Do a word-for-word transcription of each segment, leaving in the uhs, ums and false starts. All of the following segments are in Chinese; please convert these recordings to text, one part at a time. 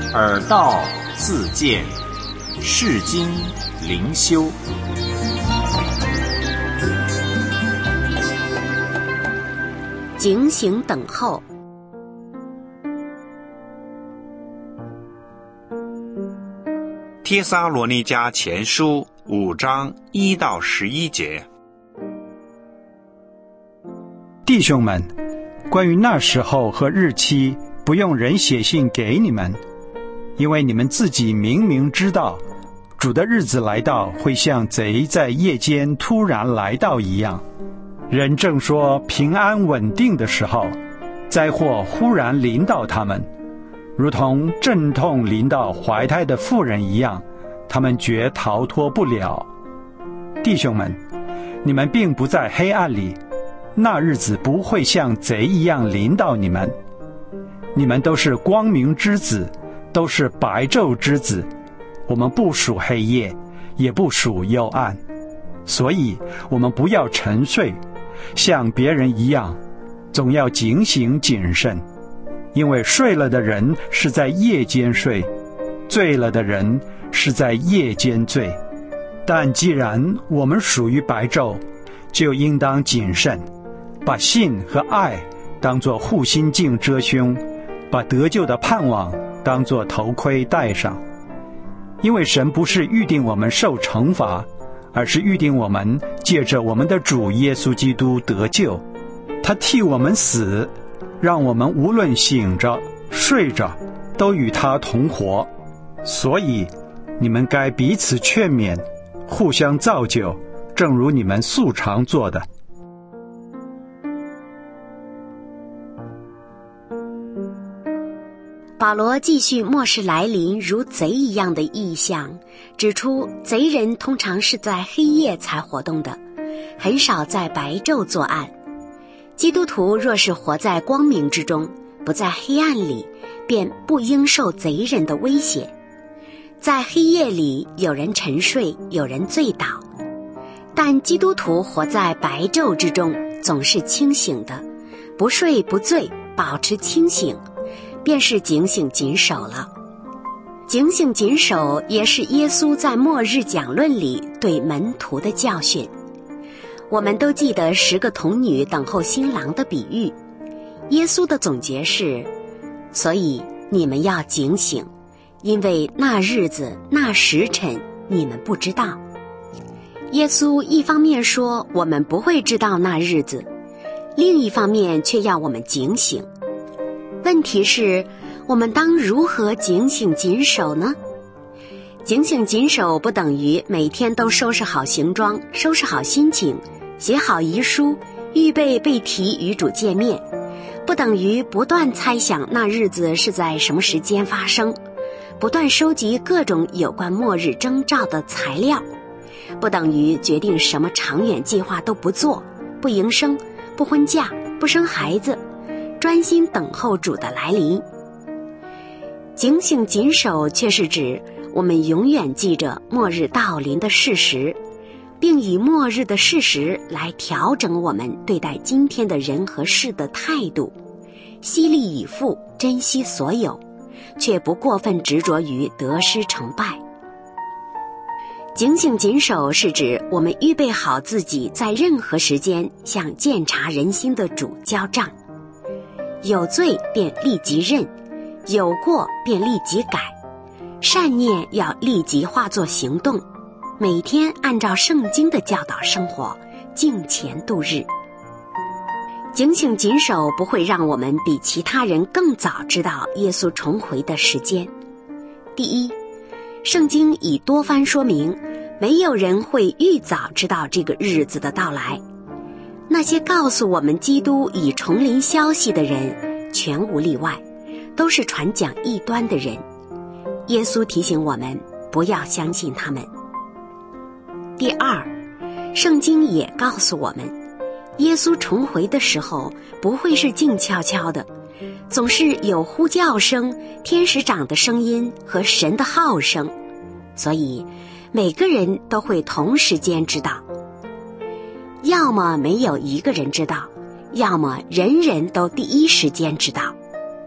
耳道自见，世经灵修。 警醒等候。 帖撒罗尼迦前书五章一到十一节。 弟兄们，关于那时候和日期，不用人写信给你们，因为你们自己明明知道，主的日子来到，会像贼在夜间突然来到一样。人正说平安稳定的时候，灾祸忽然临到他们，如同阵痛临到怀胎的妇人一样，他们绝逃脱不了。弟兄们，你们并不在黑暗里，那日子不会像贼一样临到你们。你们都是光明之子，都是白昼之子，我们不属黑夜，也不属幽暗，所以我们不要沉睡，像别人一样，总要警醒谨慎。因为睡了的人是在夜间睡，醉了的人是在夜间醉。但既然我们属于白昼，就应当谨慎，把信和爱当作护心镜遮胸，把得救的盼望当作头盔戴上。因为神不是预定我们受惩罚，而是预定我们借着我们的主耶稣基督得救。他替我们死，让我们无论醒着睡着都与他同活。所以你们该彼此劝勉，互相造就，正如你们素常做的。 保罗继续末世来临如贼一样的意象，指出贼人通常是在黑夜才活动的，很少在白昼作案。基督徒若是活在光明之中，不在黑暗里，便不应受贼人的威胁。在黑夜里，有人沉睡，有人醉倒，但基督徒活在白昼之中，总是清醒的，不睡不醉，保持清醒，便是警醒谨守了。警醒谨守也是耶稣在末日讲论里对门徒的教训。我们都记得十个童女等候新郎的比喻，耶稣的总结是：所以你们要警醒，因为那日子那时辰你们不知道。耶稣一方面说我们不会知道那日子，另一方面却要我们警醒。问题是，我们当如何警醒谨守呢？警醒谨守不等于每天都收拾好行装，收拾好心情，写好遗书，预备被提与主见面，不等于不断猜想那日子是在什么时间发生，不断收集各种有关末日征兆的材料，不等于决定什么长远计划都不做，不营生，不婚嫁，不生孩子，专心等候主的来临。警醒谨守却是指我们永远记着末日到临的事实，并以末日的事实来调整我们对待今天的人和事的态度，悉力以赴，珍惜所有，却不过分执着于得失成败。警醒谨守是指我们预备好自己在任何时间向鉴察人心的主交账，有罪便立即认，有过便立即改，善念要立即化作行动，每天按照圣经的教导生活，敬虔度日。警醒谨守不会让我们比其他人更早知道耶稣重回的时间。第一，圣经已多番说明，没有人会预早知道这个日子的到来。那些告诉我们基督已重临消息的人，全无例外，都是传讲异端的人。耶稣提醒我们不要相信他们。第二，圣经也告诉我们，耶稣重回的时候不会是静悄悄的，总是有呼叫声、天使长的声音和神的号声，所以每个人都会同时间知道。要么没有一个人知道，要么人人都第一时间知道。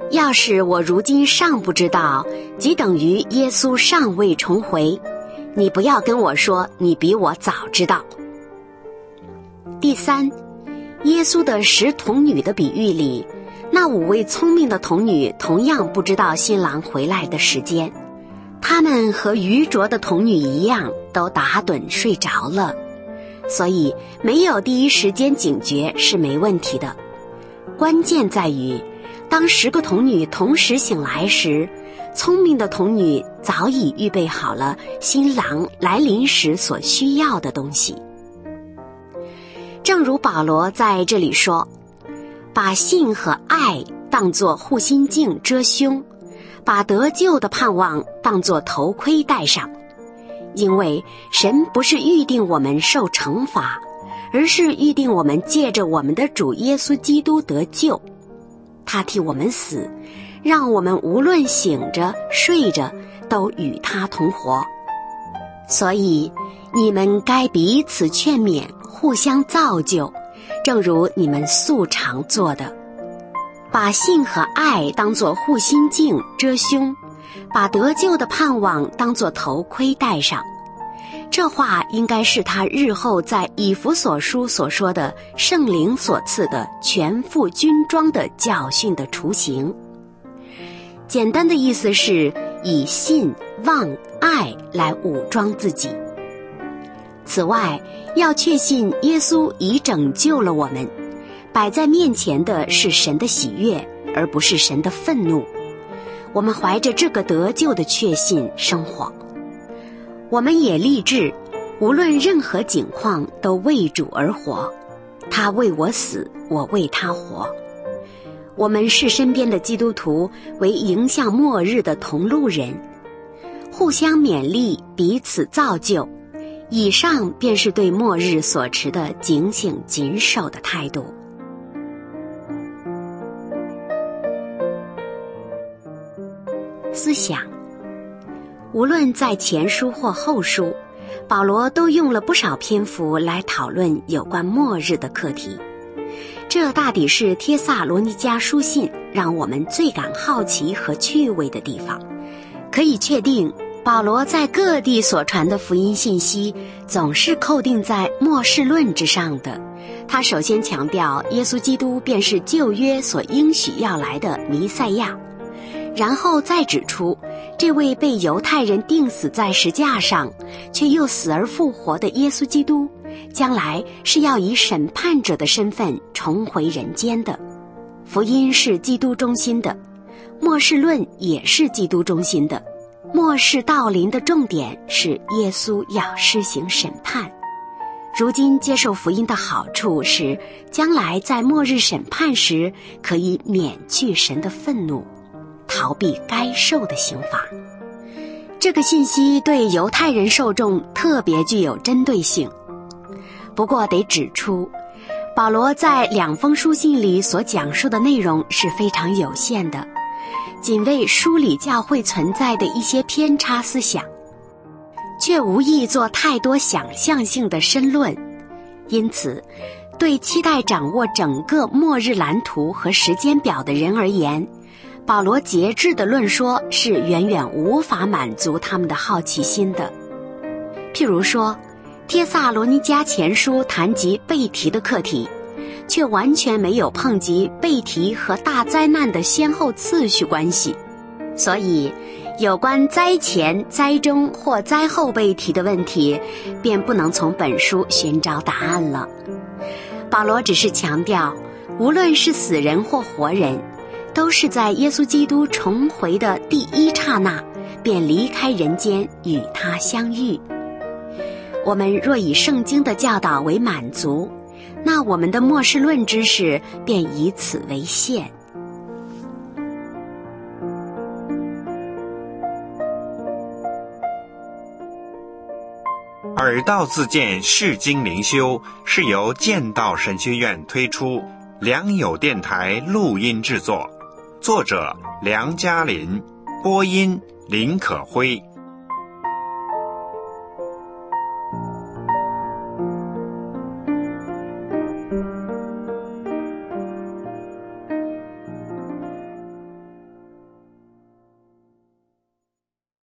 要是我如今尚不知道，即等于耶稣尚未重回，你不要跟我说你比我早知道。第三，耶稣的十童女的比喻里，那五位聪明的童女同样不知道新郎回来的时间，她们和愚拙的童女一样，都打盹睡着了，所以没有第一时间警觉是没问题的。关键在于，当十个童女同时醒来时，聪明的童女早已预备好了新郎来临时所需要的东西。正如保罗在这里说，把信和爱当作护心镜遮胸，把得救的盼望当作头盔戴上。因为神不是预定我们受惩罚，而是预定我们借着我们的主耶稣基督得救。他替我们死，让我们无论醒着睡着都与他同活。所以你们该彼此劝勉，互相造就，正如你们素常做的。把信和爱当作护心镜遮胸，把得救的盼望当作头盔戴上。这话应该是他日后在以弗所书所说的圣灵所赐的全副军装的教训的雏形。简单的意思是以信、望、爱来武装自己。此外，要确信耶稣已拯救了我们，摆在面前的是神的喜悦，而不是神的愤怒。我们怀着这个得救的确信生活。我们也立志，无论任何境况都为主而活。他为我死，我为他活。我们视身边的基督徒为迎向末日的同路人，互相勉励，彼此造就。以上便是对末日所持的警醒谨守的态度。思想，无论在前书或后书，保罗都用了不少篇幅来讨论有关末日的课题。这大抵是帖撒罗尼迦书信让我们最感好奇和趣味的地方。可以确定，保罗在各地所传的福音信息总是扣定在末世论之上的。他首先强调耶稣基督便是旧约所应许要来的弥赛亚，然后再指出这位被犹太人钉死在石架上却又死而复活的耶稣基督，将来是要以审判者的身份重回人间的。福音是基督中心的，末世论也是基督中心的。末世到临的重点是耶稣要施行审判。如今接受福音的好处是，将来在末日审判时可以免去神的愤怒，逃避该受的刑罚。这个信息对犹太人受众特别具有针对性。不过得指出，保罗在两封书信里所讲述的内容是非常有限的，仅为梳理教会存在的一些偏差思想，却无意做太多想象性的申论。因此，对期待掌握整个末日蓝图和时间表的人而言，保罗节制的论说是远远无法满足他们的好奇心的。譬如说，帖撒罗尼迦前书谈及被提的课题，却完全没有碰及被提和大灾难的先后次序关系。所以有关灾前、灾中或灾后被提的问题，便不能从本书寻找答案了。保罗只是强调，无论是死人或活人，都是在耶稣基督重回的第一刹那便离开人间与他相遇。我们若以圣经的教导为满足，那我们的末世论知识便以此为限。 耳道自荐世经灵修是由剑道神学院推出，良友电台录音制作，作者梁嘉林，播音林可辉。